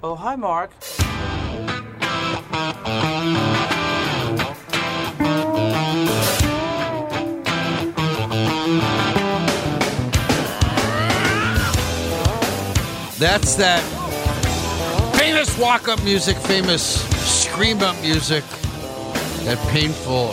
Oh, hi, Mark. That's that famous walk-up music, famous scream-up music, that painful...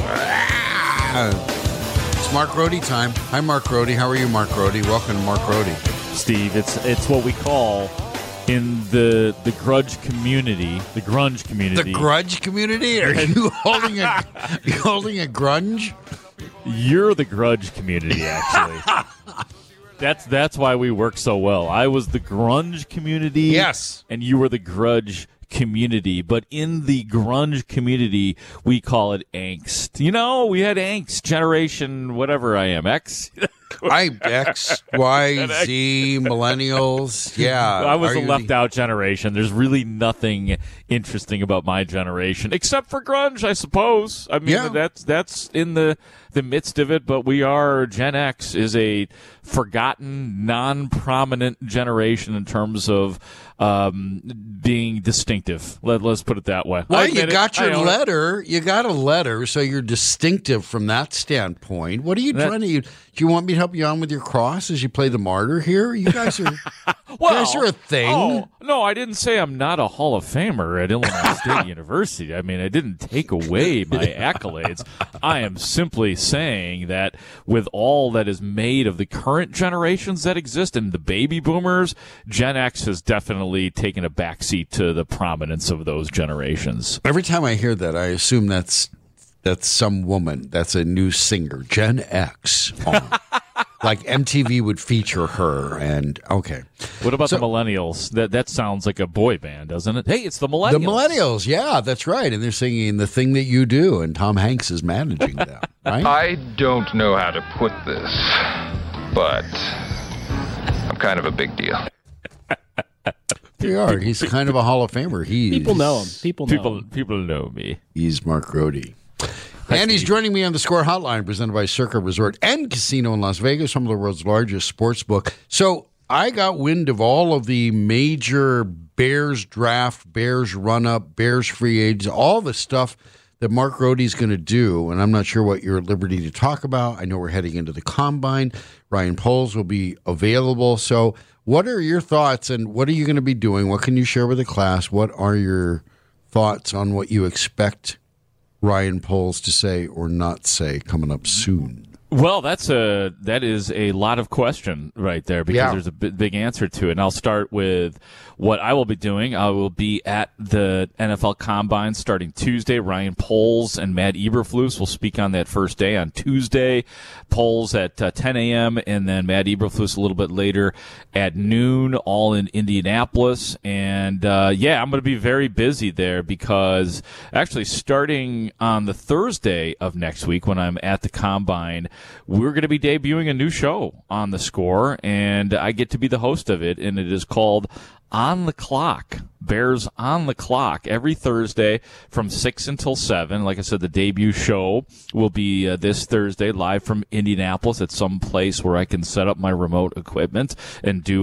It's Mark Rohde time. Hi, Mark Rohde. How are you, Mark Rohde? Welcome to Mark Rohde. Steve, it's what we call in the grudge community, the grunge community. The grudge community? Are you holding a grunge? You're the grudge community, actually. That's why we work so well. I was the grunge community. Yes. And you were the grudge community. But in the grunge community, we call it angst. You know, we had angst, generation, whatever I am, X. X, Y, Z, millennials. Yeah. I was a left-out generation. There's really nothing interesting about my generation, except for grunge, I suppose. I mean, that's in the midst of it, but we are, Gen X is a forgotten, non-prominent generation in terms of being distinctive. Let's put it that way. Well, you got your letter. You got a letter, so you're distinctive from that standpoint. What are you trying to... Do you want me to help you on with your cross as you play the martyr here? You guys are... Well, you guys are a thing. Oh, no, I didn't say I'm not a Hall of Famer at Illinois State University. I mean, I didn't take away my accolades. I am simply saying that with all that is made of the current generations that exist and the baby boomers, Gen X has definitely taken a backseat to the prominence of those generations. Every time I hear that, I assume that's some woman. That's a new singer, Gen X. Like MTV would feature her, and okay. What about the millennials? That sounds like a boy band, doesn't it? Hey, it's the millennials. The millennials, yeah, that's right. And they're singing "The Thing That You Do," and Tom Hanks is managing them. Right? I don't know how to put this, but I'm kind of a big deal. You are. He's kind of a Hall of Famer. People know him. People know me. He's Mark Rohde. And he's joining me on the Score Hotline, presented by Circa Resort and Casino in Las Vegas, home of the world's largest sports book. So I got wind of all of the major Bears draft, Bears run-up, Bears free agents, all the stuff that Mark Rohde is going to do, and I'm not sure what you're at liberty to talk about. I know we're heading into the Combine. Ryan Poles will be available. So what are your thoughts, and what are you going to be doing? What can you share with the class? What are your thoughts on what you expect Ryan Poles to say or not say coming up soon? Well, that is a lot of question right there, because there's a big answer to it. And I'll start with what I will be doing. I will be at the NFL Combine starting Tuesday. Ryan Poles and Matt Eberflus will speak on that first day on Tuesday. Poles at 10 a.m. and then Matt Eberflus a little bit later at noon, all in Indianapolis. And I'm going to be very busy there, because actually starting on the Thursday of next week when I'm at the Combine, we're going to be debuting a new show on the Score, and I get to be the host of it, and it is called On the Clock. Bears on the Clock, every Thursday from 6 until 7. Like I said, the debut show will be this Thursday, live from Indianapolis at some place where I can set up my remote equipment and do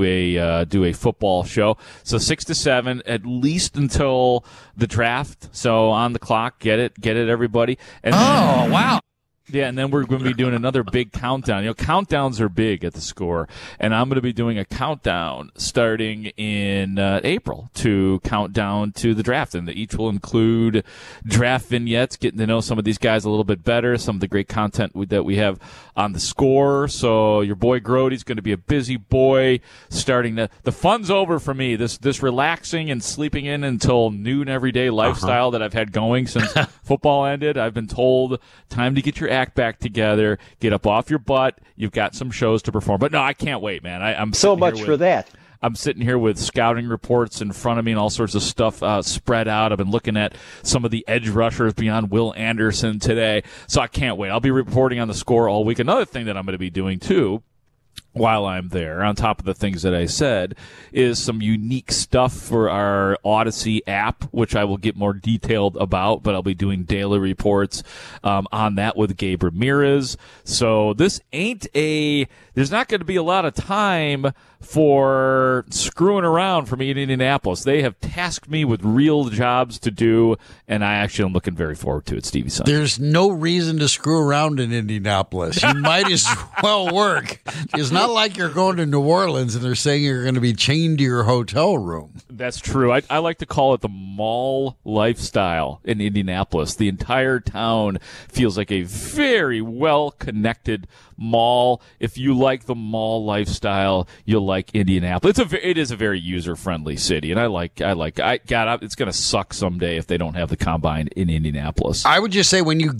a football show. So 6 to 7, at least until the draft. So On the Clock, get it, everybody. And wow. Yeah, and then we're going to be doing another big countdown. You know, countdowns are big at the Score, and I'm going to be doing a countdown starting in April to count down to the draft, and each will include draft vignettes, getting to know some of these guys a little bit better, some of the great content that we have on the Score. So your boy Grody's going to be a busy boy starting the fun's over for me. This relaxing and sleeping in until noon every day lifestyle that I've had going since football ended. I've been told time to get your act back together, get up off your butt. You've got some shows to perform. But no, I can't wait, man. I'm so much for that. I'm sitting here with scouting reports in front of me and all sorts of stuff spread out. I've been looking at some of the edge rushers beyond Will Anderson today. So I can't wait. I'll be reporting on the Score all week. Another thing that I'm going to be doing, too, while I'm there, on top of the things that I said, is some unique stuff for our Odyssey app, which I will get more detailed about, but I'll be doing daily reports on that with Gabe Ramirez. So this there's not going to be a lot of time for screwing around for me in Indianapolis. They have tasked me with real jobs to do, and I actually am looking very forward to it, Stevie Son. There's no reason to screw around in Indianapolis. You might as well work. It's not like you're going to New Orleans and they're saying you're going to be chained to your hotel room. That's true. I like to call it the mall lifestyle in Indianapolis. The entire town feels like a very well-connected mall. If you like the mall lifestyle, you'll like Indianapolis. It is a very user-friendly city, and I like. It's going to suck someday if they don't have the combine in Indianapolis. I would just say when you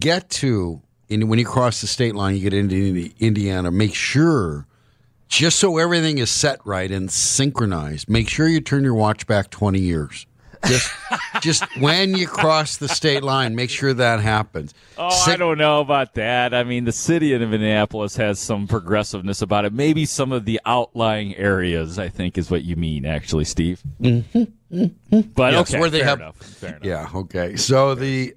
cross the state line, you get into Indiana, make sure, just so everything is set right and synchronized, make sure you turn your watch back 20 years. Just when you cross the state line, make sure that happens. I don't know about that. I mean, the city of Indianapolis has some progressiveness about it. Maybe some of the outlying areas, I think, is what you mean, actually, Steve. Mm-hmm. Mm-hmm. But yes, okay, where they fair have, enough. Fair enough. Yeah, okay. So the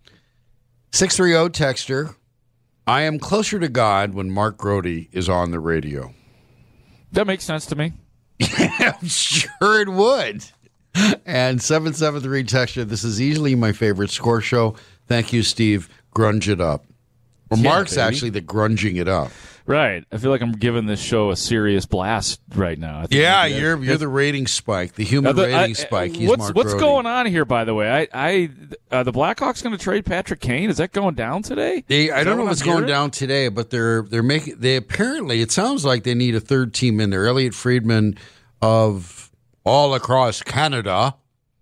630 texter, I am closer to God when Mark Grody is on the radio. That makes sense to me. Yeah, I'm sure it would. And 773 texture, this is easily my favorite score show. Thank you, Steve. Grunge it up. Well, yeah, Mark's baby. Actually the grunging it up. Right. I feel like I'm giving this show a serious blast right now. Yeah, you're the rating spike, the human rating spike. He's what's Grody. Going on here, by the way? The Blackhawks going to trade Patrick Kane? Is that going down today? I don't know if it's going down today, but they apparently, it sounds like they need a third team in there. Elliot Friedman of all across Canada.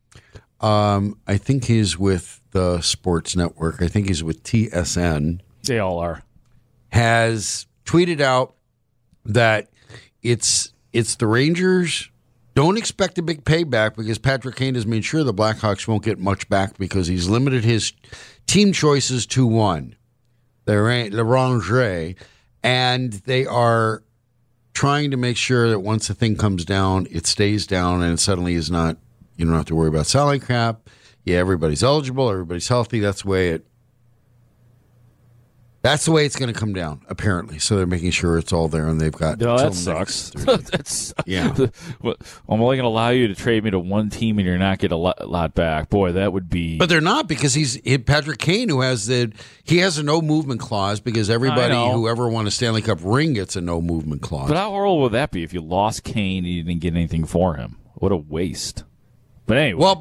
I think he's with the Sports Network. I think he's with TSN. They all are. Has tweeted out that it's the Rangers don't expect a big payback because Patrick Kane has made sure the Blackhawks won't get much back because he's limited his team choices to one, the Rangers, and they are trying to make sure that once the thing comes down, it stays down and it suddenly is not, you don't have to worry about salary cap. Yeah, everybody's eligible, everybody's healthy. That's the way it's going to come down, apparently. So they're making sure it's all there, and they've got. No, that sucks. That's yeah. I'm only going to allow you to trade me to one team, and you're not getting a lot back. Boy, that would be. But they're not because he's Patrick Kane, who has a no movement clause because everybody who ever won a Stanley Cup ring gets a no movement clause. But how horrible would that be if you lost Kane and you didn't get anything for him? What a waste. But anyway.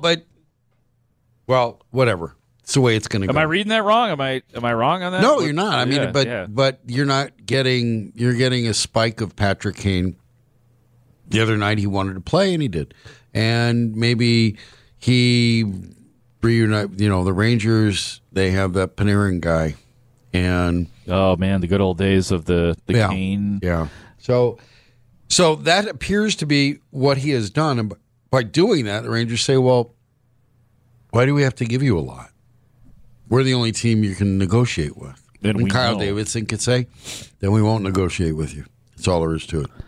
Well, whatever. It's the way it's going to go. Am I reading that wrong? Am I wrong on that? No, you're not. I mean, but you're not getting. You're getting a spike of Patrick Kane. The other night he wanted to play and he did, and maybe he reunite. The Rangers, they have that Panarin guy, and oh man, the good old days of the Kane. Yeah. So that appears to be what he has done, and by doing that, the Rangers say, well, why do we have to give you a lot? We're the only team you can negotiate with. And Kyle Davidson could say, then we won't negotiate with you. That's all there is to it.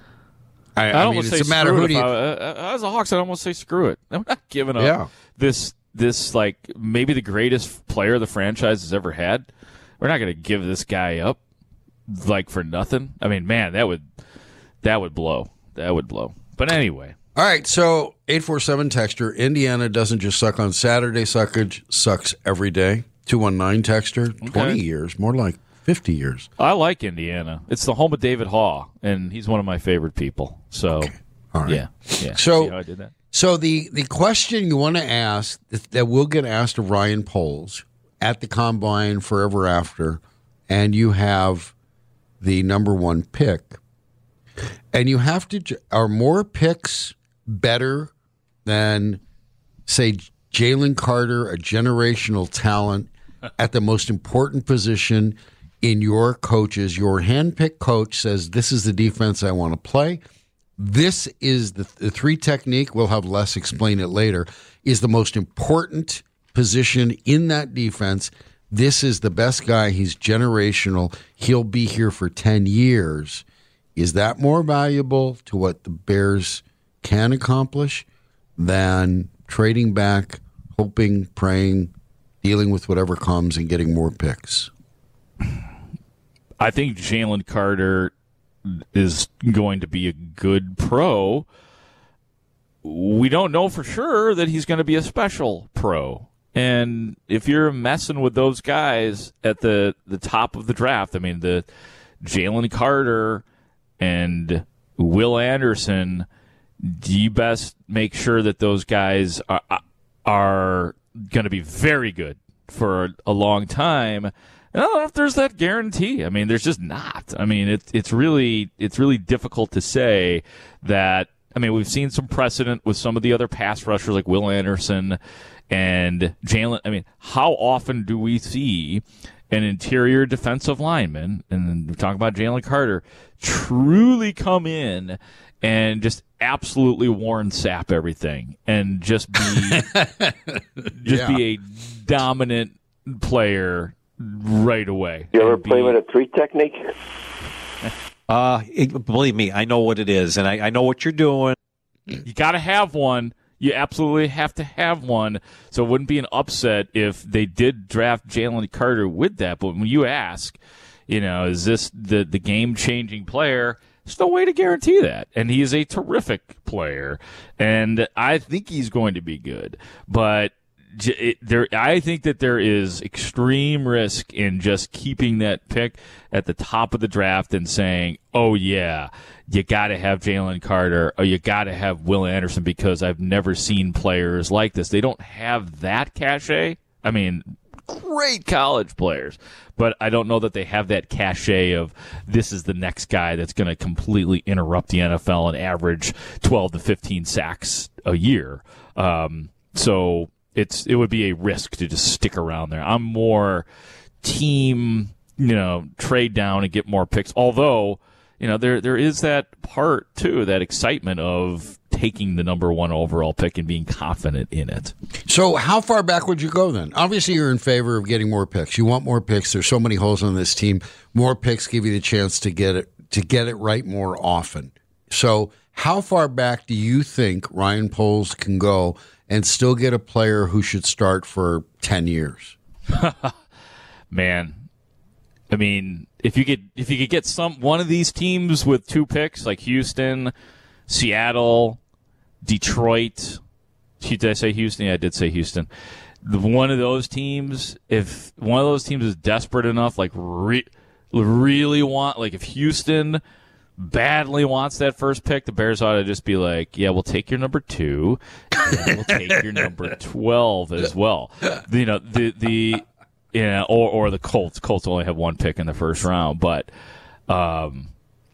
I mean, it's a matter of who do you... As a Hawks, I'd almost say screw it. I'm not giving up this like maybe the greatest player the franchise has ever had. We're not going to give this guy up like for nothing. I mean, man, that would blow. That would blow. But anyway. All right, so 847 texter, Indiana doesn't just suck on Saturday, sucks every day. 219 texter, 20 years, more like 50 years. I like Indiana. It's the home of David Haw, and he's one of my favorite people. So, okay. All right. Yeah. So, see how I did that? So the question you want to ask that will get asked of Ryan Poles at the Combine forever after, and you have the number one pick, and you have to, are more picks better than, say, Jalen Carter, a generational talent at the most important position in your coaches? Your handpicked coach says, this is the defense I want to play. This is the three technique, we'll have Les explain it later, is the most important position in that defense. This is the best guy. He's generational. He'll be here for 10 years. Is that more valuable to what the Bears can accomplish than trading back, hoping, praying, dealing with whatever comes and getting more picks? I think Jalen Carter is going to be a good pro. We don't know for sure that he's going to be a special pro. And if you're messing with those guys at the top of the draft, I mean, the Jalen Carter and Will Anderson, you best make sure that those guys are going to be very good for a long time. I don't know if there's that guarantee. I mean, there's just not. I mean, it's really difficult to say that. I mean, we've seen some precedent with some of the other pass rushers like Will Anderson and Jalen. I mean, how often do we see an interior defensive lineman, and we're talking about Jalen Carter, truly come in and just absolutely Warren Sapp everything and just be be a dominant player right away? You ever play with a three technique? Believe me, I know what it is, and I know what you're doing. You got to have one. You absolutely have to have one. So it wouldn't be an upset if they did draft Jalen Carter with that. But when you ask, is this the game-changing player? There's no way to guarantee that. And he is a terrific player, and I think he's going to be good. But I think that there is extreme risk in just keeping that pick at the top of the draft and saying, oh, yeah, you got to have Jalen Carter or you got to have Will Anderson because I've never seen players like this. They don't have that cachet. I mean, great college players, but I don't know that they have that cachet of this is the next guy that's going to completely interrupt the NFL and average 12 to 15 sacks a year. So it would be a risk to just stick around there. I'm more team, trade down and get more picks. Although, there is that part too, that excitement of taking the number one overall pick and being confident in it. So how far back would you go then? Obviously, you're in favor of getting more picks. You want more picks. There's so many holes on this team. More picks give you the chance to get it right more often. So how far back do you think Ryan Poles can go and still get a player who should start for 10 years? Man, I mean, if you could get one of these teams with 2 picks, like Houston, Seattle, Detroit. Did I say Houston? Yeah, I did say Houston. One of those teams, if one of those teams is desperate enough, like really want, like if Houston badly wants that first pick, the Bears ought to just be like, yeah, we'll take your number 2, and we'll take your number 12 as well. Or the Colts. Colts only have 1 pick in the first round, but that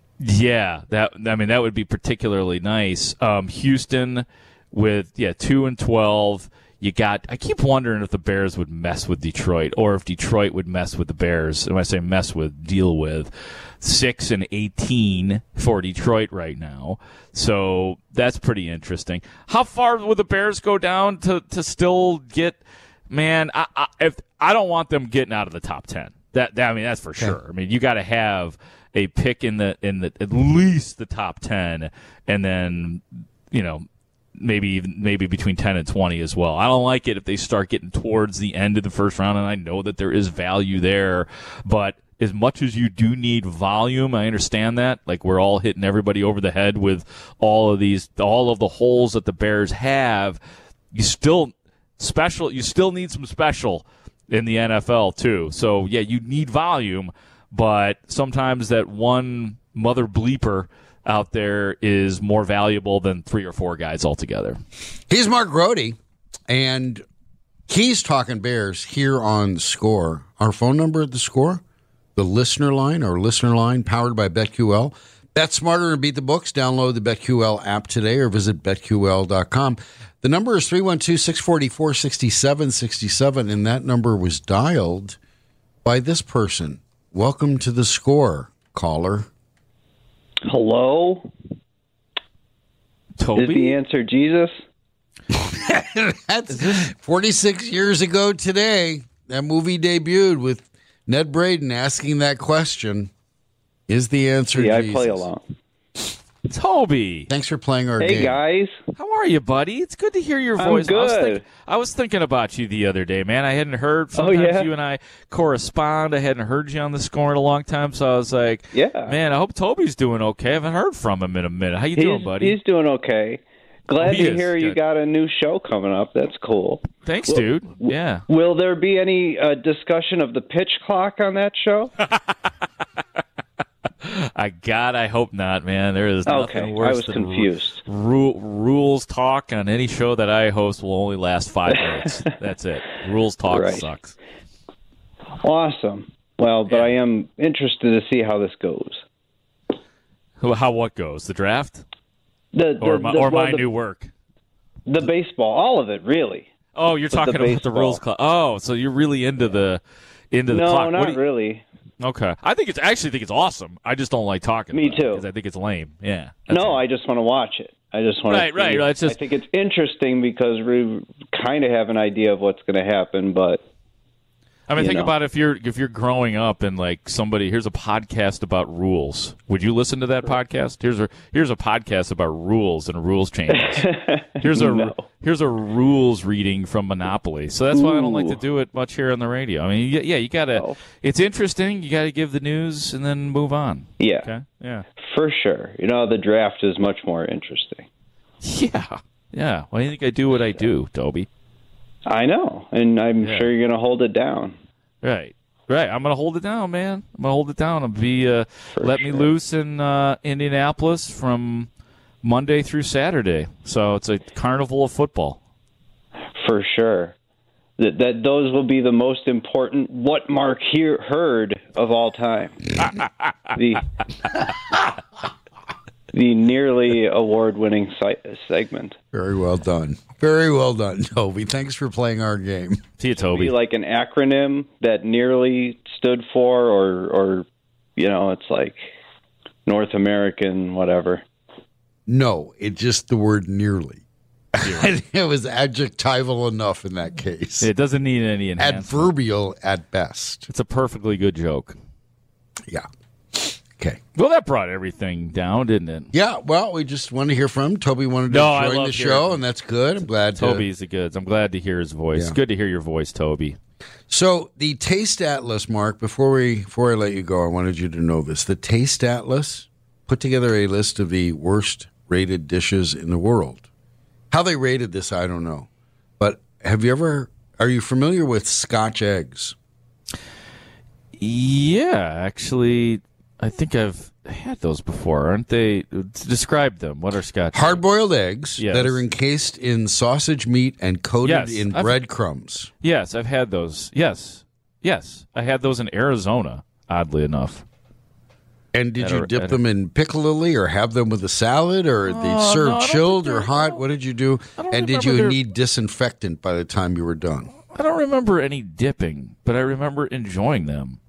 would be particularly nice. Houston with 2 and 12. I keep wondering if the Bears would mess with Detroit or if Detroit would mess with the Bears. And when I say mess with, deal with. 6 and 18 for Detroit right now. So that's pretty interesting. How far would the Bears go down to still get, man, I don't want them getting out of the top 10. That's for sure. I mean, you got to have a pick in the at least the top 10, and then, maybe between 10 and 20 as well. I don't like it if they start getting towards the end of the first round, and I know that there is value there, but as much as you do need volume, I understand that. Like, we're all hitting everybody over the head with all of the holes that the Bears have. You still need some special in the NFL too. So yeah, you need volume, but sometimes that one mother bleeper out there is more valuable than 3 or 4 guys altogether. He's Mark Grody, and he's talking Bears here on The Score. Our phone number at The Score, the listener line powered by BetQL. That's smarter and beat the books. Download the BetQL app today or visit BetQL.com. The number is 312-644-6767, and that number was dialed by this person. Welcome to The Score, caller. Hello? Toby? Is the answer Jesus? That's 46 years ago today. That movie debuted with Ned Braden asking that question. Is the answer Jesus? I play along. Toby. Thanks for playing our game. Hey, guys. How are you, buddy? It's good to hear your I'm voice. good. I was thinking about you the other day, man. I hadn't heard. Oh, Sometimes yeah? you and I correspond. I hadn't heard you on the score in a long time, so I was like, Yeah. man, I hope Toby's doing okay. I haven't heard from him in a minute. How you doing, buddy? He's doing okay. Glad He to is. hear you Good. got a new show coming up. That's cool. Thanks, dude. Yeah. Will there be any discussion of the pitch clock on that show? I hope not, man. There is nothing Okay, worse I was than confused. rules talk on any show that I host will only last 5 minutes. That's it. Rules talk Right. sucks. Awesome. Well, but Yeah. I am interested to see how this goes. How what goes? The draft The my new work? the baseball, all of it, really. Oh, you're talking about the baseball. rules clock. Oh, so you're really into the No, clock. not really. Okay, I actually think it's awesome. I just don't like talking. Me about it too. because I think it's lame. Yeah. No, I just want to watch it. I just want Right, to right. It's just- I think it's interesting because we kind of have an idea of what's going to happen, but I mean, you think know. about if you're growing up and like here's a podcast about rules. Would you listen to that podcast? Here's a podcast about rules and rules changes. Here's a rules reading from Monopoly. So that's why I don't like to do it much here on the radio. I mean, yeah, you gotta. Oh. It's interesting. You gotta give the news and then move on. yeah, Okay. Yeah. for sure. The draft is much more interesting. Yeah. Yeah. Why do you think I do what I do, Toby? I know, and I'm Yeah. sure you're going to hold it down. Right. Right. I'm going to hold it down, man. I'm going to hold it down and let me loose in Indianapolis from Monday through Saturday. So it's a carnival of football. For sure. That those will be the most important what Mark heard of all time. The nearly award-winning segment. Very well done. Very well done, Toby. Thanks for playing our game. See you, Be Toby. like an acronym that nearly stood for, or it's like North American whatever. No, it just the word nearly. It was adjectival enough in that case. It doesn't need any enhancement. Adverbial at best. It's a perfectly good joke. Yeah. Okay. Well, that brought everything down, didn't it? Yeah, well, we just want to hear from him. Toby wanted to No, I join love the hearing show, from and that's good. I'm glad to. Toby's the goods. I'm glad to hear his voice. Yeah. Good to hear your voice, Toby. So the Taste Atlas, Mark, before I let you go, I wanted you to know this. The Taste Atlas put together a list of the worst rated dishes in the world. How they rated this, I don't know. But are you familiar with Scotch eggs? Yeah, actually, I think I've had those before, aren't they? Describe them. What are Scotch? Hard-boiled eggs Yes. that are encased in sausage meat and coated Yes, in I've- breadcrumbs. Yes, I've had those. Yes. I had those in Arizona, oddly enough. And did you dip at them in pickle lily or have them with a salad or they no, served I don't chilled think or they're- hot? What did you do? I don't And did remember you their- need disinfectant by the time you were done? I don't remember any dipping, but I remember enjoying them.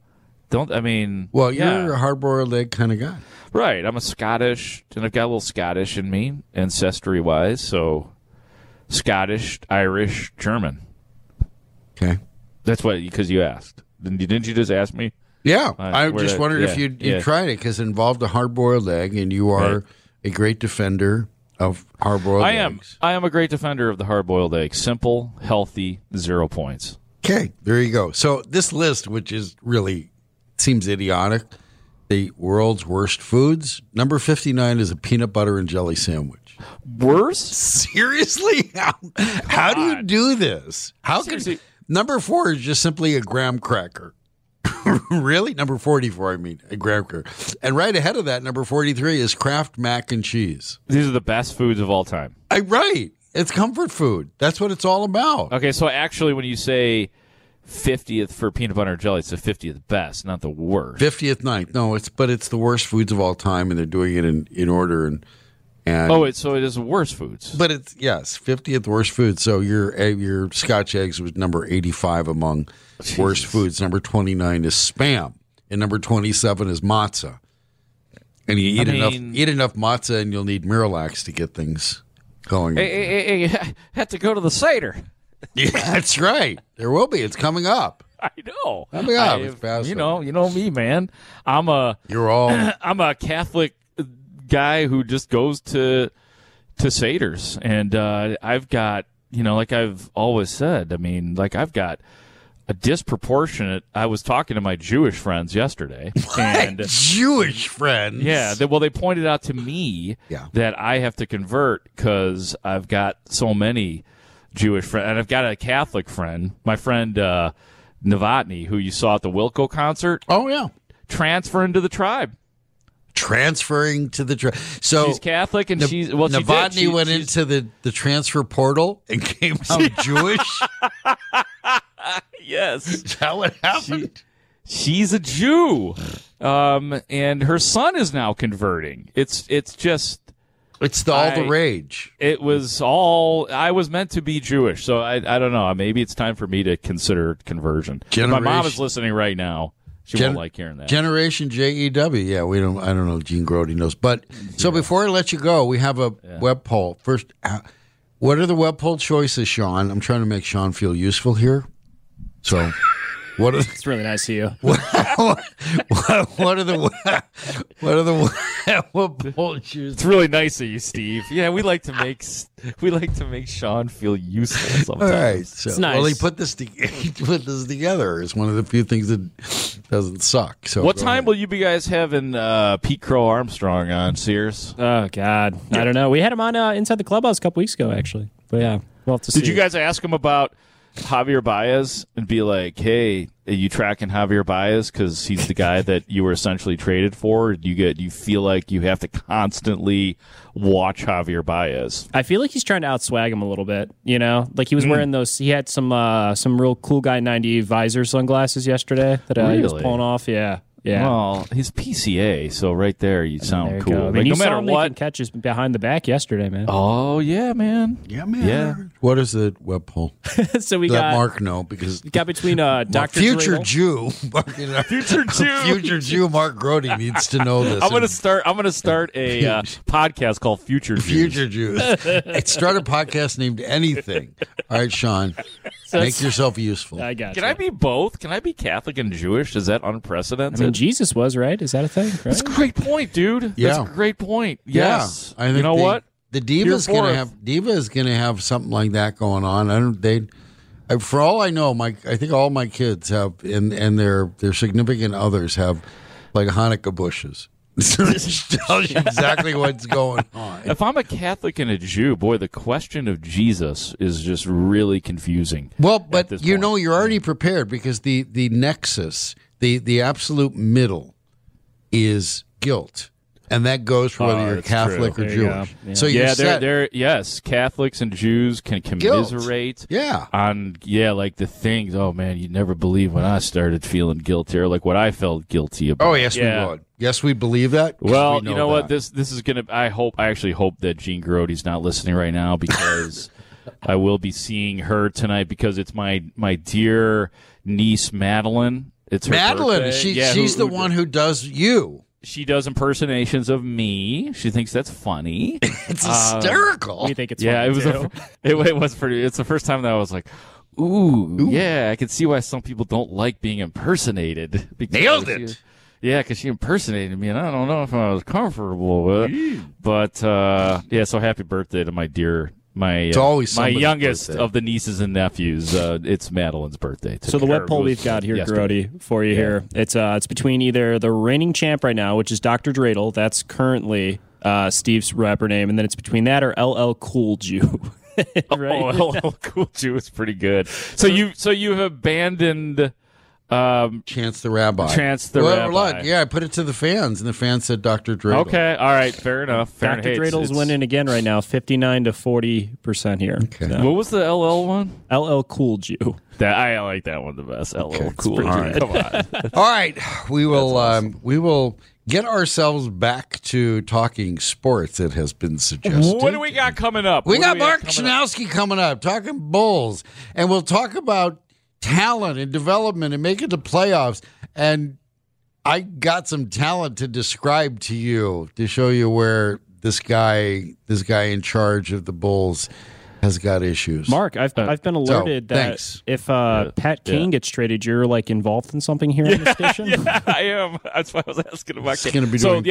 Well, yeah. you're a hard-boiled egg kind of guy. Right. I'm a Scottish, and I've got a little Scottish in me, ancestry-wise, so Scottish, Irish, German. Okay. That's what, because you asked. Didn't you just ask me? Yeah, I where just that- wondered if yeah, you yeah. tried it because it involved a hard-boiled egg, and you are Right. a great defender of hard-boiled eggs. I am a great defender of the hard-boiled egg. Simple, healthy, 0 points. Okay, there you go. So this list, which is really seems idiotic, the world's worst foods. Number 59 is a peanut butter and jelly sandwich. Worse? Seriously? How do you do this? How Seriously. could number 4 is just simply a graham cracker? Really? Number 44, I mean, a graham cracker. And right ahead of that, number 43 is Kraft mac and cheese. These are the best foods of all time. Right. It's comfort food. That's what it's all about. Okay, so actually when you say 50th for peanut butter and jelly, it's the 50th best, not the worst. 50th ninth. No, it's the worst foods of all time, and they're doing it in order. And So it is worst foods. but it's 50th worst food. So your Scotch eggs was number 85 among worst foods. Number 29 is Spam, and number 27 is matzah. And you eat enough matzah, and you'll need Miralax to get things going. Hey, had to go to the Seder. Yeah, that's right. There will be. It's coming up. I know. Coming up. It's Passover. You know me, man. I'm a You're all I'm a Catholic guy who just goes to Seder's, and I've got, like I've always said, I mean, like I've got a disproportionate. I was talking to my Jewish friends yesterday, and Jewish friends. Yeah, they pointed out to me that I have to convert because I've got so many Jewish friends, and I've got a Catholic friend, my friend Novotny, who you saw at the Wilco concert. Oh yeah, transferring to the tribe. Transferring to the tribe. So she's Catholic, and Novotny went into the transfer portal and came out Jewish. Yes, is that what happened? She's a Jew, and her son is now converting. It's all the rage. It was all. I was meant to be Jewish, so I don't know. Maybe it's time for me to consider conversion. My mom is listening right now. She won't like hearing that. Generation JEW. Yeah, I don't know. Gene Grody knows. But so before I let you go, we have a web poll. First, what are the web poll choices, Sean? I'm trying to make Sean feel useful here. So, what are it's really nice of you. What are the web poll choices? It's really nice of you, Steve. Yeah, we like to make Sean feel useful sometimes. All right, so, it's nice. Well, he put this together. It's one of the few things that doesn't suck. So, what time will you guys having Pete Crow Armstrong on, Sears? Oh God, I don't know. We had him on Inside the Clubhouse a couple weeks ago, actually. But yeah, we'll have to see. Did you guys ask him about Javier Baez and be like, hey, are you tracking Javier Baez because he's the guy that you were essentially traded for? Do you feel like you have to constantly watch Javier Baez? I feel like he's trying to outswag him a little bit, like he was wearing those. He had some real cool guy 90 visor sunglasses yesterday that he was pulling off. Yeah. Well, he's PCA, so right there you sound cool. I mean, no matter what, catches behind the back yesterday, man. Oh yeah, man. Yeah, man. Yeah. What is the web poll? So we got Mark know because got between Dr. Future Dreidel. Jew, future Jew. Mark Grody needs to know this. I'm gonna start a podcast called Future Jews. Future Jews. Start a podcast named anything. All right, Sean. Make yourself useful. I got. Can I be both? Can I be Catholic and Jewish? Is that unprecedented? I mean, Jesus was, right? Is that a thing? Right? That's a great point, dude. Yeah. That's a great point. Yes. Yeah. I think you know what? The Diva is going to have something like that going on. For all I know, I think all my kids have, and their significant others have, like Hanukkah bushes. It tells you exactly what's going on. If I'm a Catholic and a Jew, boy, the question of Jesus is just really confusing. Well, but you're already prepared because the nexus, the absolute middle, is guilt, and that goes for whether you're Catholic or Jewish. Yeah. So yes, Catholics and Jews can commiserate. On like the things. Oh man, you'd never believe when I started feeling guilty, or like what I felt guilty about. Oh yes, we would. Yes, we believe that. Well, you know what? This is gonna. I actually hope that Gene Grody's not listening right now because I will be seeing her tonight because it's my dear niece Madeline. It's her Madeline. Birthday. She's the one who does you. She does impersonations of me. She thinks that's funny. It's hysterical. We think it's funny it was pretty. It's the first time that I was like, ooh. Yeah, I can see why some people don't like being impersonated. Nailed it. Yeah, because she impersonated me, and I don't know if I was comfortable with it. But, so happy birthday to my dear, my youngest birthday of the nieces and nephews. It's Madeline's birthday. So the web poll we've got here, Grody, for you here, it's between either the reigning champ right now, which is Dr. Dreidel. That's currently Steve's rapper name, and then it's between that or LL Cool Jew. Right? Oh, LL Cool Jew is pretty good. So you have abandoned... Chance the Rabbi. Rabbi. Yeah, I put it to the fans, and the fans said Dr. Dreidel. Okay, all right, fair enough. Dr. Dreidel's winning again right now, 59 to 40% here. Okay. So. What was the LL one? LL Cool Jew. I like that one the best. LL Cool Jew. Right. Come on. All right, we will get ourselves back to talking sports. It has been suggested. What do we got coming up? We got Mark Schanowski coming up, talking Bulls, and we'll talk about talent and development and make it to playoffs. And I got some talent to describe to you to show you where this guy in charge of the Bulls has got issues. Mark, I've been alerted that if Pat King gets traded, you're like involved in something here on the station. Yeah, I am. That's why I was asking about. It's going to be doing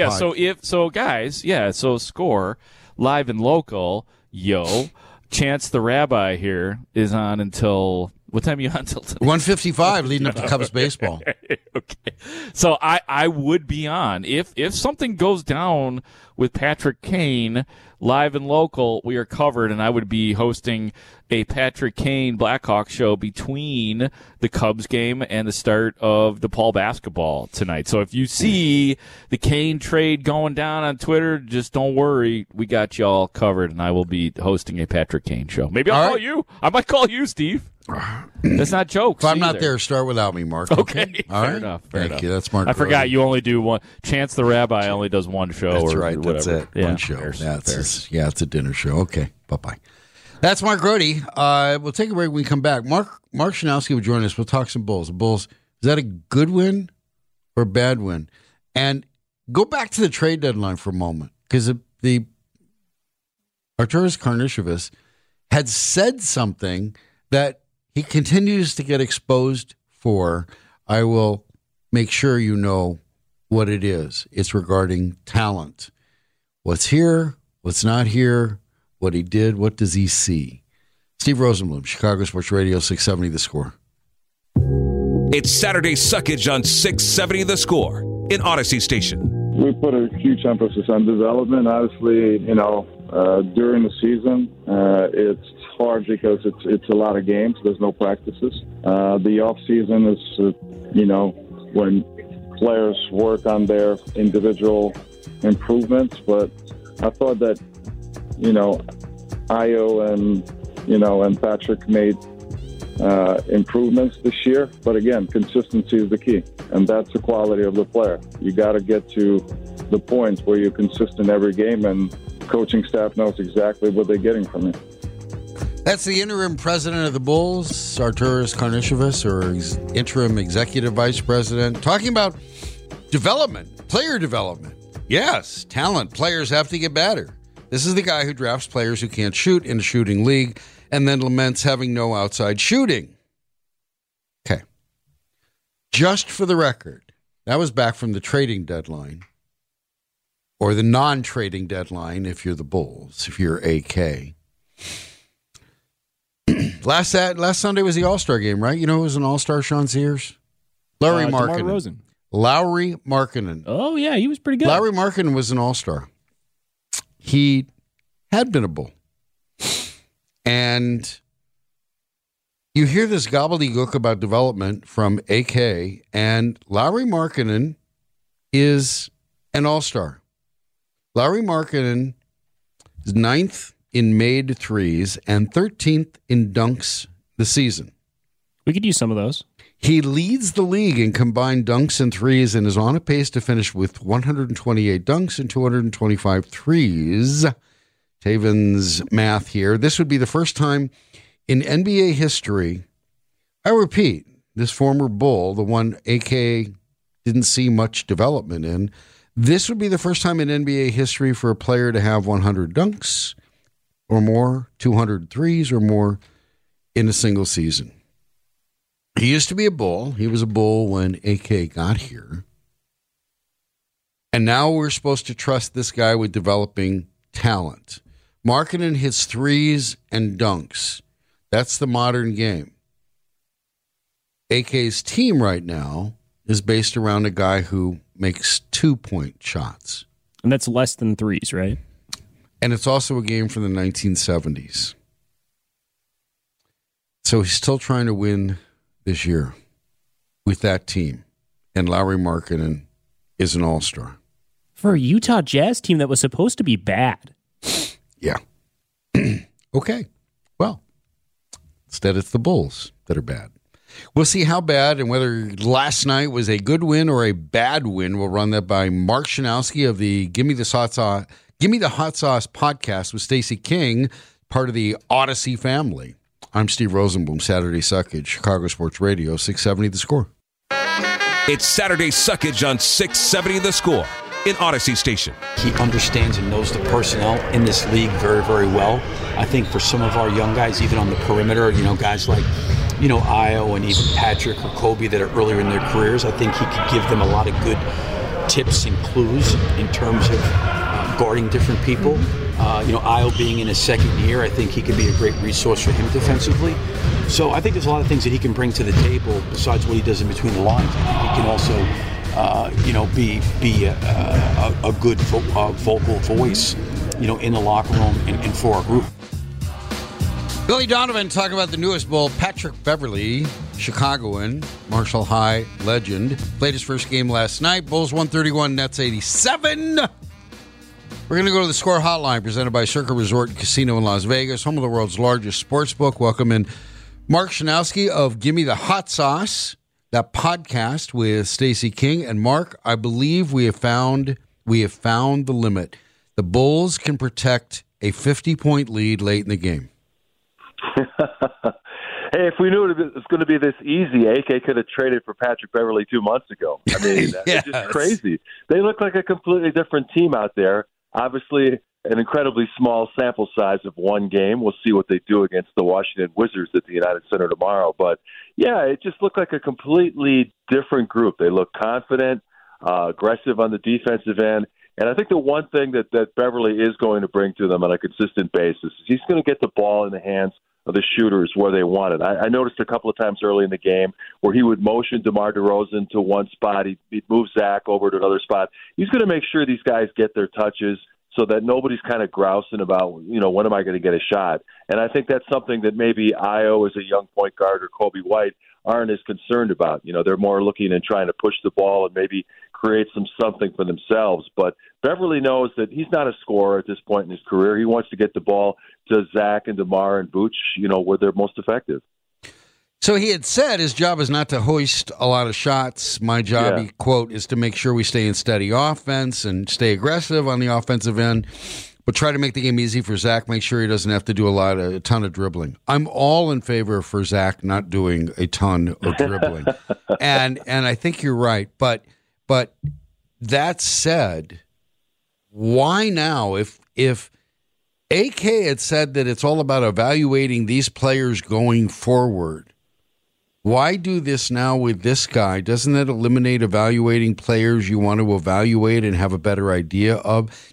So Score live and local. Chance the Rabbi here is on until what time are you on until tonight? 1:55, leading up to Cubs baseball. Okay, so I would be on if something goes down with Patrick Kane live and local. We are covered, and I would be hosting a Patrick Kane Blackhawks show between the Cubs game and the start of DePaul basketball tonight. So if you see the Kane trade going down on Twitter, just don't worry. We got you all covered, and I will be hosting a Patrick Kane show. Maybe I'll call you. I might call you, Steve. That's not jokes. If I'm not there, start without me, Mark. Okay. All right. Fair enough. Thank you. That's Mark. I forgot you only do one. Chance the Rabbi only does one show. That's or right. whatever. That's it. Yeah, one show. Fair. It's a dinner show. Okay. Bye-bye. That's Mark Grote. We'll take a break when we come back. Mark Schanowski will join us. We'll talk some Bulls. The Bulls, is that a good win or a bad win? And go back to the trade deadline for a moment, because the Arturas Karnisovas had said something that he continues to get exposed for. I will make sure you know what it is. It's regarding talent. What's here, what's not here, what he did, what does he see? Steve Rosenblum, Chicago Sports Radio, 670 The Score. It's Saturday Suckage on 670 The Score in Odyssey Station. We put a huge emphasis on development. Obviously, during the season, it's hard because it's a lot of games. There's no practices. The off season is, when players work on their individual improvements. But I thought that, Ayo and Patrick made improvements this year. But again, consistency is the key, and that's the quality of the player. You got to get to the point where you're consistent every game, and coaching staff knows exactly what they're getting from you. That's the interim president of the Bulls, Arturas Karnisovas, or interim executive vice president, talking about development, player development. Yes, talent. Players have to get better. This is the guy who drafts players who can't shoot in a shooting league and then laments having no outside shooting. Okay. Just for the record, that was back from the trading deadline, or the non-trading deadline if you're the Bulls, if you're AK. Last Sunday was the All-Star game, right? You know who was an All-Star, Sean Sears? Lauri Markkanen. Lauri Markkanen. Oh, yeah, he was pretty good. Lauri Markkanen was an All-Star. He had been a Bull. And you hear this gobbledygook about development from AK, and Lauri Markkanen is an All-Star. Lauri Markkanen is 9th in made threes and 13th in dunks this season. We could use some of those. He leads the league in combined dunks and threes and is on a pace to finish with 128 dunks and 225 threes. Taven's math here. This would be the first time in NBA history, I repeat, this former Bull, the one AK didn't see much development in, this would be the first time in NBA history for a player to have 100 dunks or more, 200 threes or more in a single season. He used to be a Bull. He was a Bull when AK got here. And now we're supposed to trust this guy with developing talent. Markkanen hits threes and dunks. That's the modern game. AK's team right now is based around a guy who makes 2-point shots. And that's less than threes, right? And it's also a game from the 1970s. So he's still trying to win this year with that team. And Lauri Markkanen is an all-star. For a Utah Jazz team that was supposed to be bad. Yeah. Okay. Well, instead it's the Bulls that are bad. We'll see how bad and whether last night was a good win or a bad win. We'll run that by Mark Schanowski of the Give Me the Hot Sauce podcast with Stacey King, part of the Odyssey family. I'm Steve Rosenblum, Saturday Suckage, Chicago Sports Radio, 670 The Score. It's Saturday Suckage on 670 The Score in Odyssey Station. He understands and knows the personnel in this league very, very well. I think for some of our young guys, even on the perimeter, guys like, Io and even Patrick or Kobe that are earlier in their careers, I think he could give them a lot of good tips and clues in terms of guarding different people. Io being in his second year, I think he could be a great resource for him defensively. So I think there's a lot of things that he can bring to the table besides what he does in between the lines. I think he can also, be a good vocal voice, in the locker room and for our group. Billy Donovan talking about the newest Bull, Patrick Beverley, Chicagoan, Marshall High legend. Played his first game last night. Bulls 131, Nets 87. We're going to go to the Score Hotline presented by Circa Resort and Casino in Las Vegas, home of the world's largest sports book. Welcome in Mark Schanowski of Gimme the Hot Sauce, that podcast with Stacey King. And Mark, I believe we have found the limit. The Bulls can protect a 50-point lead late in the game. Hey, if we knew it was going to be this easy, AK could have traded for Patrick Beverley 2 months ago. I mean, yes. It's just crazy. They look like a completely different team out there. Obviously, an incredibly small sample size of one game. We'll see what they do against the Washington Wizards at the United Center tomorrow. But, yeah, it just looked like a completely different group. They look confident, aggressive on the defensive end. And I think the one thing that Beverley is going to bring to them on a consistent basis is he's going to get the ball in the hands of the shooters where they want it. I noticed a couple of times early in the game where he would motion DeMar DeRozan to one spot. He'd move Zach over to another spot. He's going to make sure these guys get their touches so that nobody's kind of grousing about, when am I going to get a shot? And I think that's something that maybe Io as a young point guard or Kobe White aren't as concerned about. They're more looking and trying to push the ball and maybe create something for themselves. But Beverley knows that he's not a scorer at this point in his career. He wants to get the ball to Zach and DeMar and Vooch, where they're most effective. So he had said his job is not to hoist a lot of shots. My job, he quote, is to make sure we stay in steady offense and stay aggressive on the offensive end, but try to make the game easy for Zach, make sure he doesn't have to do a ton of dribbling. I'm all in favor for Zach not doing a ton of dribbling. and I think you're right. But that said, why now? If AK had said that it's all about evaluating these players going forward, why do this now with this guy? Doesn't that eliminate evaluating players you want to evaluate and have a better idea of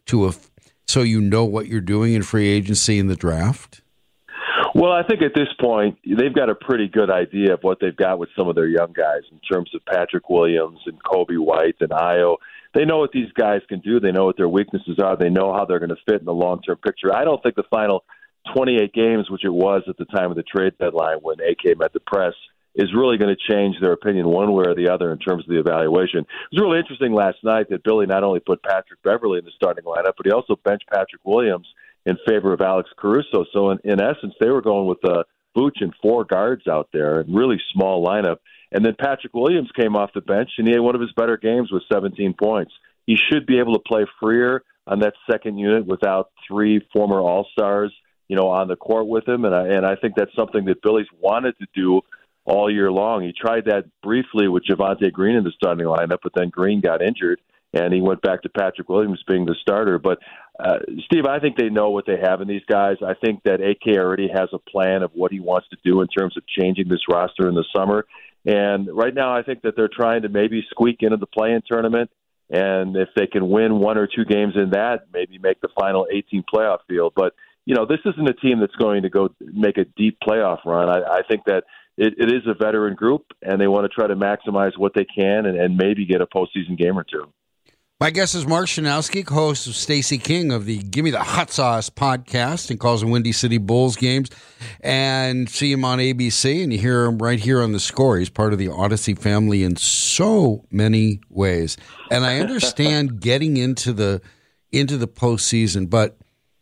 so you know what you're doing in free agency in the draft? Well, I think at this point, they've got a pretty good idea of what they've got with some of their young guys in terms of Patrick Williams and Kobe White and Io. They know what these guys can do. They know what their weaknesses are. They know how they're going to fit in the long-term picture. I don't think the final 28 games, which it was at the time of the trade deadline when AK met the press, is really going to change their opinion one way or the other in terms of the evaluation. It was really interesting last night that Billy not only put Patrick Beverley in the starting lineup, but he also benched Patrick Williams in favor of Alex Caruso. So in essence, they were going with Vooch and 4 guards out there, a really small lineup. And then Patrick Williams came off the bench, and he had one of his better games with 17 points. He should be able to play freer on that second unit without 3 former All-Stars, on the court with him. And I think that's something that Billy's wanted to do all year long. He tried that briefly with Javonte Green in the starting lineup, but then Green got injured, and he went back to Patrick Williams being the starter. But, Steve, I think they know what they have in these guys. I think that AK already has a plan of what he wants to do in terms of changing this roster in the summer. And right now I think that they're trying to maybe squeak into the play-in tournament, and if they can win 1 or 2 games in that, maybe make the final 18 playoff field. But, this isn't a team that's going to go make a deep playoff run. I think that it is a veteran group, and they want to try to maximize what they can and maybe get a postseason game or 2. My guest is Mark Schanowski, co-host of Stacey King of the Gimme the Hot Sauce podcast, and calls the Windy City Bulls games, and see him on ABC, and you hear him right here on The Score. He's part of the Odyssey family in so many ways. And I understand getting into the postseason, but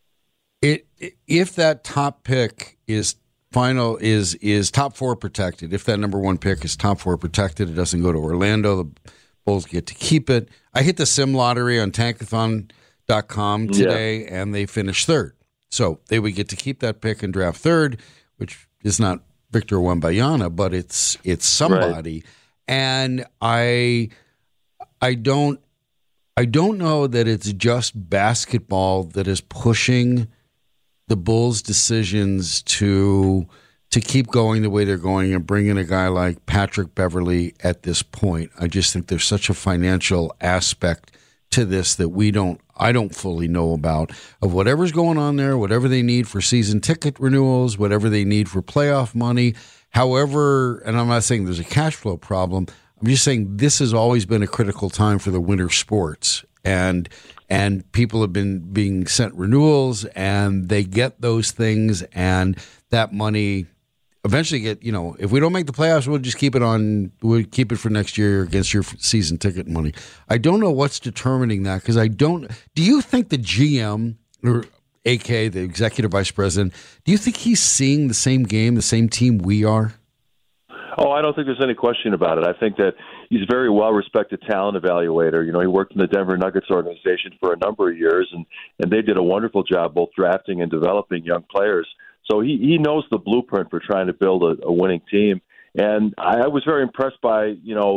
if that top pick is final is top 4 protected, if that number 1 pick is top 4 protected, it doesn't go to Orlando, the Bulls get to keep it. I hit the sim lottery on tankathon.com today, and they finished 3rd. So they would get to keep that pick and draft 3rd, which is not Victor Wembanyama, but it's somebody. Right. And I don't I don't know that it's just basketball that is pushing the Bulls' decisions to keep going the way they're going and bring in a guy like Patrick Beverley at this point. I just think there's such a financial aspect to this that I don't fully know about, of whatever's going on there, whatever they need for season ticket renewals, whatever they need for playoff money. However, and I'm not saying there's a cash flow problem, I'm just saying this has always been a critical time for the winter sports, and people have been being sent renewals, and they get those things, and that money eventually if we don't make the playoffs, we'll just keep it for next year against your season ticket money. I don't know what's determining that, because do you think the GM, or AK, the executive vice president, do you think he's seeing the same game, the same team we are? Oh, I don't think there's any question about it. I think that he's a very well-respected talent evaluator. He worked in the Denver Nuggets organization for a number of years, and they did a wonderful job both drafting and developing young players. So he knows the blueprint for trying to build a winning team. And I was very impressed by,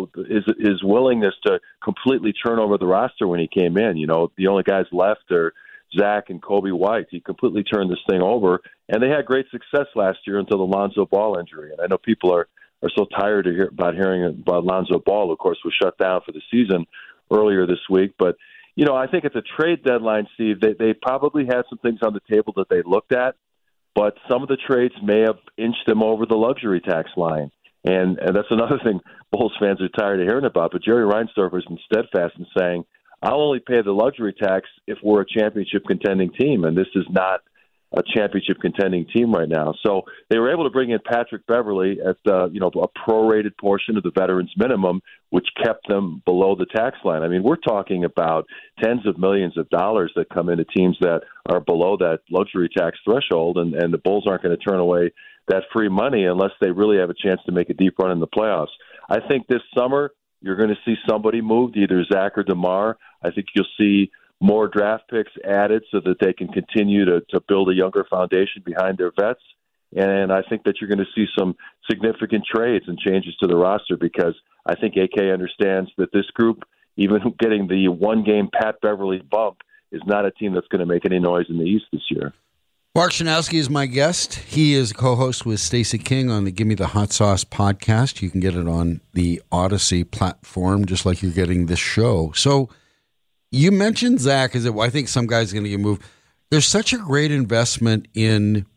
his willingness to completely turn over the roster when he came in. The only guys left are Zach and Kobe White. He completely turned this thing over, and they had great success last year until the Lonzo Ball injury. And I know people are so tired to hearing about Lonzo Ball, who, of course, was shut down for the season earlier this week. But, I think at the trade deadline, Steve, they probably had some things on the table that they looked at, but some of the trades may have inched them over the luxury tax line. And that's another thing Bulls fans are tired of hearing about. But Jerry Reinsdorfer has been steadfast in saying, I'll only pay the luxury tax if we're a championship contending team, and this is not a championship contending team right now. So they were able to bring in Patrick Beverley at a prorated portion of the veterans minimum, which kept them below the tax line. I mean, we're talking about tens of millions of dollars that come into teams that are below that luxury tax threshold, and the Bulls aren't going to turn away that free money unless they really have a chance to make a deep run in the playoffs. I think this summer you're going to see somebody moved, either Zach or DeMar. I think you'll see more draft picks added so that they can continue to build a younger foundation behind their vets. And I think that you're going to see some significant trades and changes to the roster, because I think AK understands that this group, even getting the one-game Pat Beverley bump, is not a team that's going to make any noise in the East this year. Mark Schanowski is my guest. He is co-host with Stacey King on the Give Me the Hot Sauce podcast. You can get it on the Odyssey platform, just like you're getting this show. So you mentioned Zach, I think some guy's going to get moved. There's such a great investment in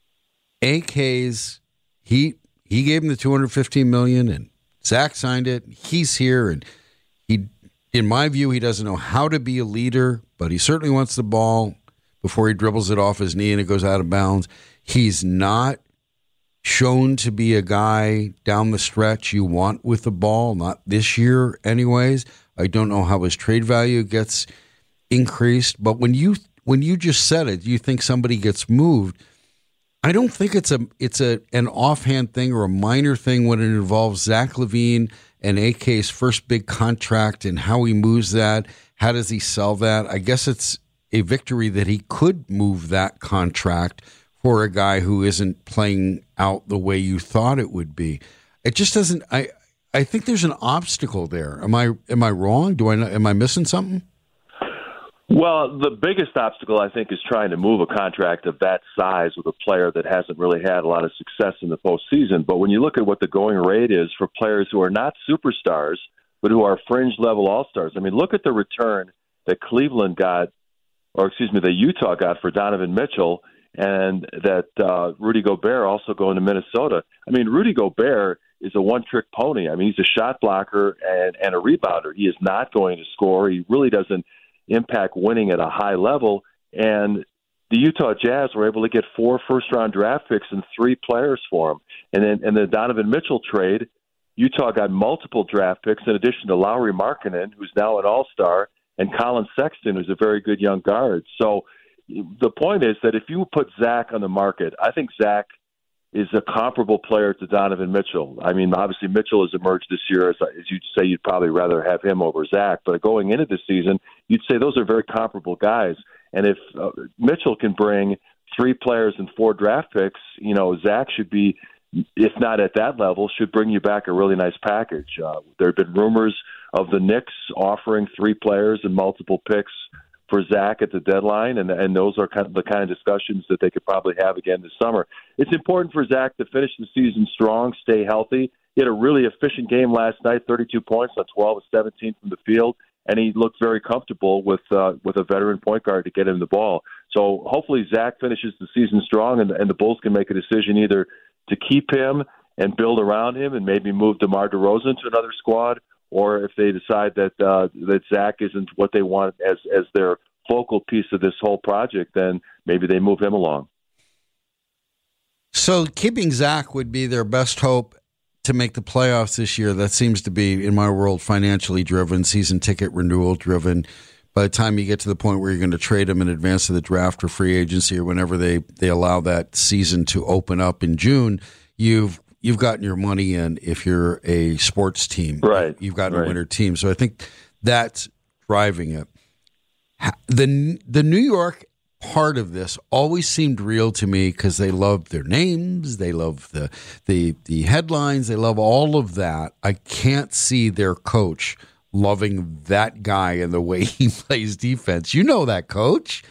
AK's. He gave him the $215 million, and Zach signed it. He's here, and in my view, he doesn't know how to be a leader, but he certainly wants the ball before he dribbles it off his knee and it goes out of bounds. He's not shown to be a guy down the stretch you want with the ball, not this year anyways. I don't know how his trade value gets increased, but when you just said it, you think somebody gets moved. I don't think it's an offhand thing or a minor thing when it involves Zach LaVine and AK's first big contract and how he moves that. How does he sell that? I guess it's a victory that he could move that contract for a guy who isn't playing out the way you thought it would be. It just doesn't. I think there's an obstacle there. Am I wrong? Am I missing something? Well, the biggest obstacle, I think, is trying to move a contract of that size with a player that hasn't really had a lot of success in the postseason. But when you look at what the going rate is for players who are not superstars, but who are fringe-level all-stars, I mean, look at the return that that Utah got for Donovan Mitchell, and that Rudy Gobert also going to Minnesota. I mean, Rudy Gobert is a one-trick pony. I mean, he's a shot blocker and a rebounder. He is not going to score. He really doesn't impact winning at a high level. And the Utah Jazz were able to get 4 first-round draft picks and 3 players for him. And then in the Donovan Mitchell trade, Utah got multiple draft picks in addition to Lauri Markkanen, who's now an all-star, and Colin Sexton, who's a very good young guard. So the point is that if you put Zach on the market, I think Zach is a comparable player to Donovan Mitchell. I mean, obviously Mitchell has emerged this year. As you'd say, you'd probably rather have him over Zach. But going into this season, you'd say those are very comparable guys. And if Mitchell can bring 3 players and 4 draft picks, Zach should be, if not at that level, should bring you back a really nice package. There have been rumors of the Knicks offering 3 players and multiple picks for Zach at the deadline, and those are the kind of discussions that they could probably have again this summer. It's important for Zach to finish the season strong, stay healthy. He had a really efficient game last night, 32 points on 12 of 17 from the field, and he looked very comfortable with a veteran point guard to get him the ball. So hopefully Zach finishes the season strong, and the Bulls can make a decision either to keep him and build around him and maybe move DeMar DeRozan to another squad, or if they decide that Zach isn't what they want as their focal piece of this whole project, then maybe they move him along. So keeping Zach would be their best hope to make the playoffs this year. That seems to be, in my world, financially driven, season ticket renewal driven. By the time you get to the point where you're going to trade him in advance of the draft or free agency or whenever they allow that season to open up in June, you've gotten your money in if you're a sports team. Right. You've gotten a winner team. So I think that's driving it. The New York part of this always seemed real to me because they love their names, they love the headlines, they love all of that. I can't see their coach loving that guy and the way he plays defense. You know that coach.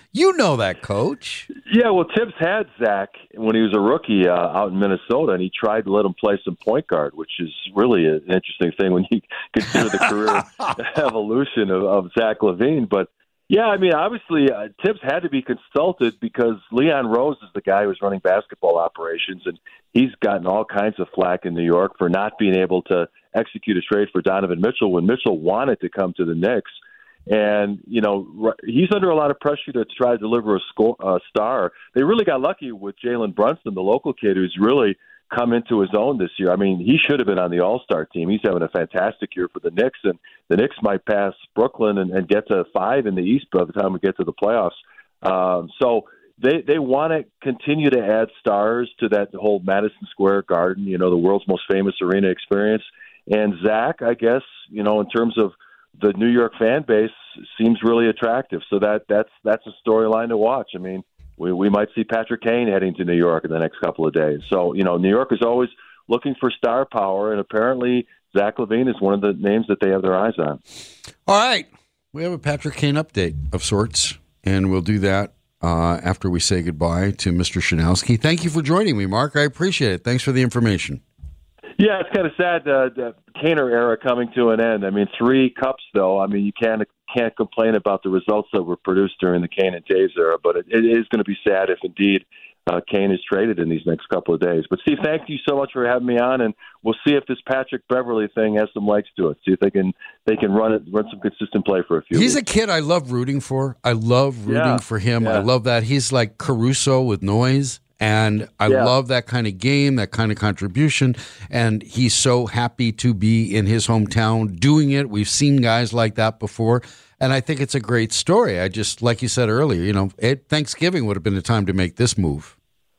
Yeah, well, Tibbs had Zach when he was a rookie out in Minnesota, and he tried to let him play some point guard, which is really an interesting thing when you consider the career evolution of Zach LaVine. But yeah, I mean, obviously, Tibbs had to be consulted because Leon Rose is the guy who's running basketball operations, and he's gotten all kinds of flack in New York for not being able to execute a trade for Donovan Mitchell when Mitchell wanted to come to the Knicks. And, you know, he's under a lot of pressure to try to deliver a star. They really got lucky with Jalen Brunson, the local kid who's really come into his own this year. I mean, he should have been on the All-Star team. He's having a fantastic year for the Knicks, and the Knicks might pass Brooklyn and get to 5 in the East by the time we get to the playoffs. So they want to continue to add stars to that whole Madison Square Garden, you know, the world's most famous arena experience. And Zach, I guess, you know, in terms of the New York fan base, seems really attractive. So that's a storyline to watch. I mean, we might see Patrick Kane heading to New York in the next couple of days. So, you know, New York is always looking for star power, and apparently Zach LaVine is one of the names that they have their eyes on. All right. We have a Patrick Kane update of sorts, and we'll do that after we say goodbye to Mr. Shanowski. Thank you for joining me, Mark. I appreciate it. Thanks for the information. Yeah, it's kind of sad, the Kaner era coming to an end. I mean, 3 cups, though. I mean, you can't complain about the results that were produced during the Kane and Taves era, but it is going to be sad if indeed Kane is traded in these next couple of days. But, Steve, thank you so much for having me on, and we'll see if this Patrick Beverley thing has some legs to it. See if they can run some consistent play for a few He's weeks. a kid I love rooting for. I love rooting for him. Yeah. I love that. He's like Caruso with noise. And I love that kind of game, that kind of contribution. And he's so happy to be in his hometown doing it. We've seen guys like that before. And I think it's a great story. I just, like you said earlier, you know, Thanksgiving would have been the time to make this move.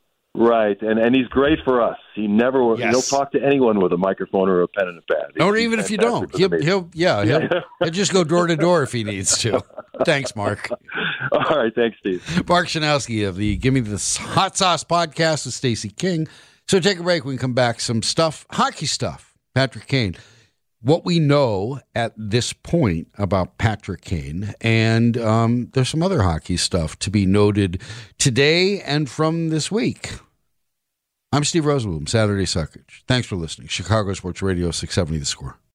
Right, and he's great for us. He'll talk to anyone with a microphone or a pen and a pad. Or even if you don't, he'll just go door to door if he needs to. Thanks, Mark. All right, thanks, Steve. Mark Shanowski of the Gimme This Hot Sauce podcast with Stacey King. So take a break. We can come back. Some stuff, hockey stuff. Patrick Kane. What we know at this point about Patrick Kane, and there's some other hockey stuff to be noted today and from this week. I'm Steve Rosenblum, Saturday Suckage. Thanks for listening. Chicago Sports Radio 670 The Score.